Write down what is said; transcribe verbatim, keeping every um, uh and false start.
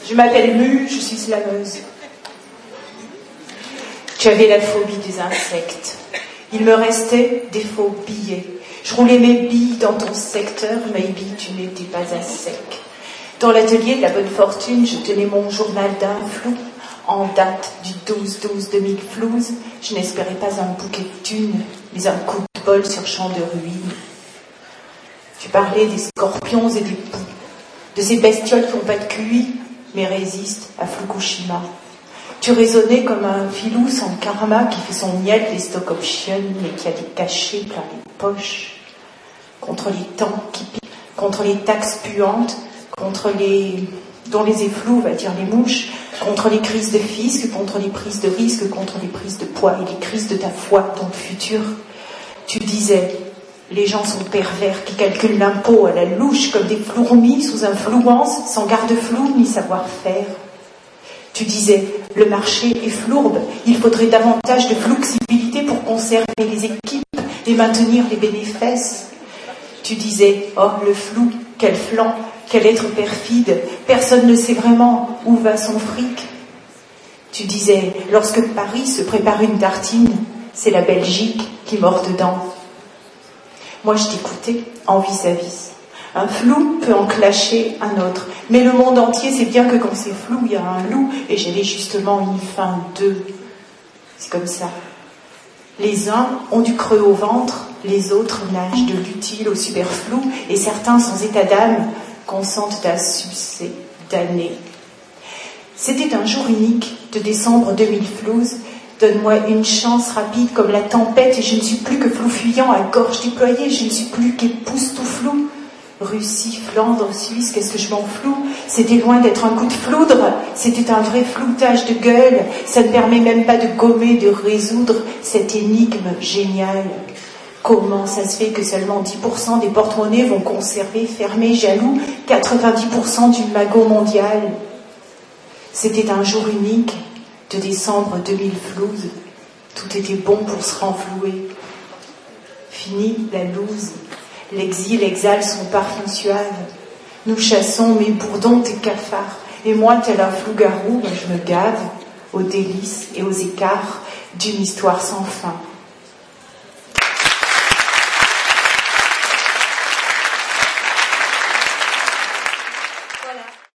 Je m'appelle Mu, je suis slameuse. J'avais la phobie des insectes. Il me restait des faux billets. Je roulais mes billes dans ton secteur, maybe tu n'étais pas à sec. Dans l'atelier de la bonne fortune, je tenais mon journal d'un flou. En date du douze douze deux mille flouze, je n'espérais pas un bouquet de thunes, mais un coup de bol sur champ de ruines. Tu parlais des scorpions et des poux, de ces bestioles qui n'ont pas de Q I, mais résistent à Fukushima. Tu raisonnais comme un filou sans karma qui fait son miel des stock options, mais qui a des cachets plein les poches. Contre les temps qui piquent, contre les taxes puantes, contre les... dont les effluves, va dire les mouches, contre les crises de fisc, contre les prises de risque, contre les prises de poids et les crises de ta foi dans le futur. Tu disais, les gens sont pervers qui calculent l'impôt à la louche comme des fourmis sous influence, sans garde-flou ni savoir-faire. Tu disais, le marché est flourbe, il faudrait davantage de flexibilité pour conserver les équipes et maintenir les bénéfices. Tu disais, oh le flou, quel flanc, quel être perfide, personne ne sait vraiment où va son fric. Tu disais, lorsque Paris se prépare une tartine, c'est la Belgique qui mord dedans. Moi je t'écoutais en vis-à-vis. Un flou peut en clasher un autre, mais le monde entier sait bien que quand c'est flou, il y a un loup, et j'avais justement une fin d'eux. C'est comme ça. Les uns ont du creux au ventre, les autres nagent de l'utile au superflu, et certains sans état d'âme consentent à sucer d'années. C'était un jour unique de décembre deux mille flouze. Donne-moi une chance rapide comme la tempête, et je ne suis plus que flou fuyant à gorge déployée, je ne suis plus qu'épouse tout flou. Russie, Flandre, Suisse, qu'est-ce que je m'en floue? C'était loin d'être un coup de foudre, c'était un vrai floutage de gueule. Ça ne permet même pas de gommer, de résoudre cette énigme géniale. Comment ça se fait que seulement dix pour cent des porte-monnaies vont conserver, fermés, jaloux, quatre-vingt-dix pour cent du magot mondial? C'était un jour unique de décembre deux mille flouze. Tout était bon pour se renflouer. Fini la loose. L'exil exhale son parfum suave. Nous chassons mes bourdons, tes cafards. Et moi, tel un flou-garou, je me gave aux délices et aux écarts d'une histoire sans fin.